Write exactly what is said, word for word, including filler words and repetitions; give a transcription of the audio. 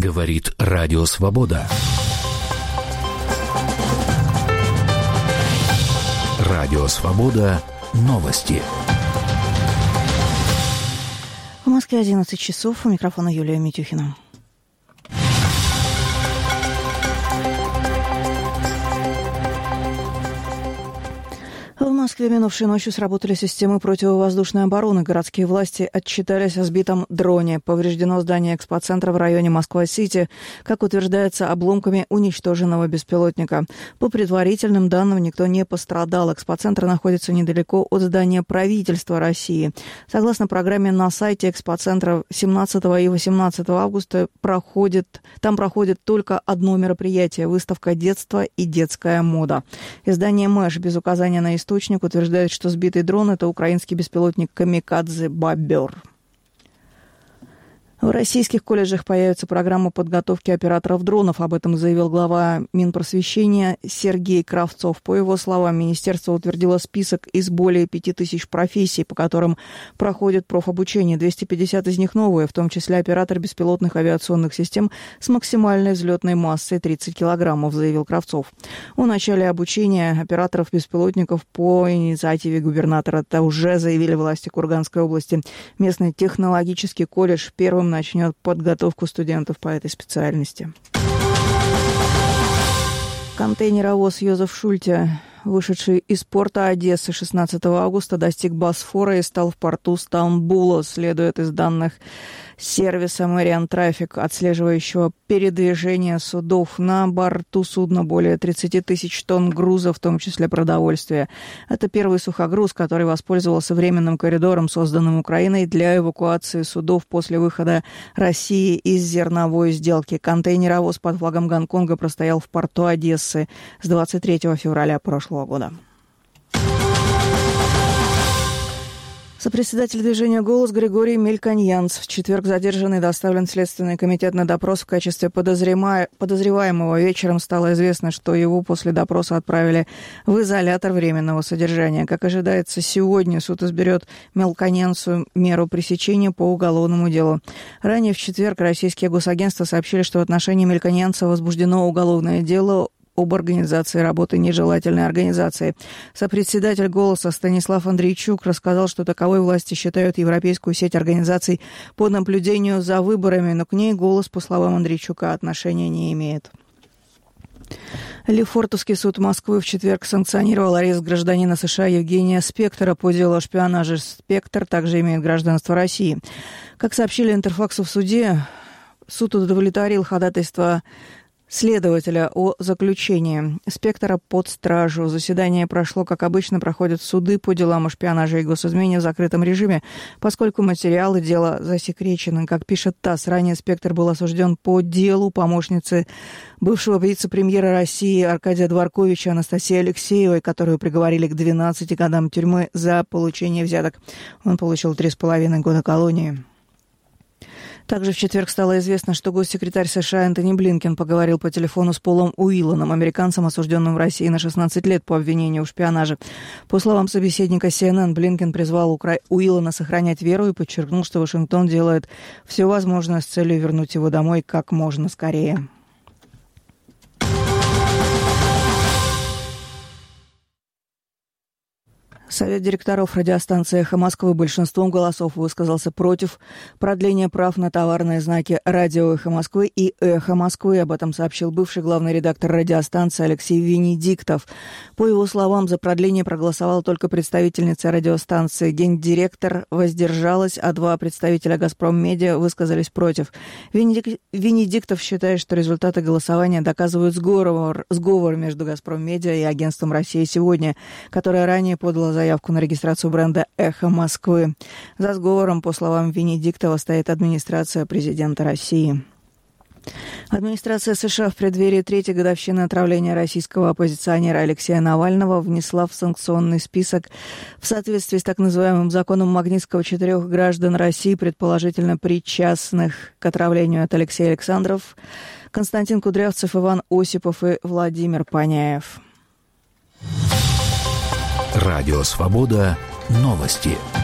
Говорит Радио Свобода. Радио Свобода. Новости. В Москве одиннадцать часов. У микрофона Юлия Митюхина. В Москве минувшей ночью сработали системы противовоздушной обороны. Городские власти отчитались о сбитом дроне. Повреждено здание экспоцентра в районе Москва-Сити, как утверждается, обломками уничтоженного беспилотника. По предварительным данным, никто не пострадал. Экспоцентр находится недалеко от здания правительства России. Согласно программе на сайте экспоцентра, семнадцатого и восемнадцатого августа проходит, там проходит только одно мероприятие – выставка детства и детская мода. Издание «Мэш» без указания на источник утверждает, что сбитый дрон – это украинский беспилотник «Камикадзе Бобер». В российских колледжах появится программа подготовки операторов дронов. Об этом заявил глава Минпросвещения Сергей Кравцов. По его словам, министерство утвердило список из более пяти тысяч профессий, по которым проходит профобучение. двести пятьдесят из них новые, в том числе оператор беспилотных авиационных систем с максимальной взлетной массой тридцать килограммов, заявил Кравцов. О начале обучения операторов беспилотников по инициативе губернатора это уже заявили власти Курганской области. Местный технологический колледж первым начнет подготовку студентов по этой специальности. Контейнеровоз «Йозеф Шульте», вышедший из порта Одессы шестнадцатого августа, достиг Босфора и стал в порту Стамбула, следует из данных сервиса Maritime Traffic, отслеживающего передвижение судов. На борту судна более тридцать тысяч тонн груза, в том числе продовольствия. Это первый сухогруз, который воспользовался временным коридором, созданным Украиной для эвакуации судов после выхода России из зерновой сделки. Контейнеровоз под флагом Гонконга простоял в порту Одессы с двадцать третьего февраля прошлого года. Сопредседатель движения «Голос» Григорий Мельконьянц в четверг задержан и доставлен в Следственный комитет на допрос в качестве подозреваемого. Вечером стало известно, что его после допроса отправили в изолятор временного содержания. Как ожидается, сегодня суд изберет Мельконьянцу меру пресечения по уголовному делу. Ранее в четверг российские госагентства сообщили, что в отношении Мельконьянца возбуждено уголовное дело об организации работы нежелательной организации. Сопредседатель «Голоса» Станислав Андрейчук рассказал, что таковой власти считают европейскую сеть организаций по наблюдению за выборами, но к ней «Голос», по словам Андрейчука, отношения не имеет. Лефортовский суд Москвы в четверг санкционировал арест гражданина США Евгения Спектора по делу о шпионаже. Спектор также имеет гражданство России. Как сообщили Интерфаксу в суде, суд удовлетворил ходатайство следователя о заключении Спектора под стражу. Заседание прошло, как обычно, проходят суды по делам о шпионаже и госизмене в закрытом режиме, поскольку материалы дела засекречены. Как пишет ТАСС, ранее Спектор был осужден по делу помощницы бывшего вице-премьера России Аркадия Дворковича Анастасии Алексеевой, которую приговорили к двенадцати годам тюрьмы за получение взяток. Он получил три с половиной года колонии. Также в четверг стало известно, что госсекретарь США Энтони Блинкен поговорил по телефону с Полом Уилланом, американцем, осужденным в России на шестнадцать лет по обвинению в шпионаже. По словам собеседника Си Эн Эн, Блинкен призвал Укра... Уиллана сохранять веру и подчеркнул, что Вашингтон делает все возможное с целью вернуть его домой как можно скорее. Совет директоров радиостанции «Эхо Москвы» большинством голосов высказался против продления прав на товарные знаки «Радио Эхо Москвы» и «Эхо Москвы». Об этом сообщил бывший главный редактор радиостанции Алексей Венедиктов. По его словам, за продление проголосовала только представительница радиостанции. Гендиректор воздержалась, а два представителя «Газпром Медиа» высказались против. Венедик... Венедиктов считает, что результаты голосования доказывают сговор, сговор между «Газпром Медиа» и агентством «Россия сегодня», которое ранее подало заявку заявку на регистрацию бренда «Эхо Москвы». За сговором, по словам Венедиктова, стоит администрация президента России. Администрация США в преддверии третьей годовщины отравления российского оппозиционера Алексея Навального внесла в санкционный список в соответствии с так называемым законом Магнитского четырех граждан России, предположительно причастных к отравлению от Алексея Александров, Константин Кудрявцев, Иван Осипов и Владимир Паняев. Радио «Свобода». Новости.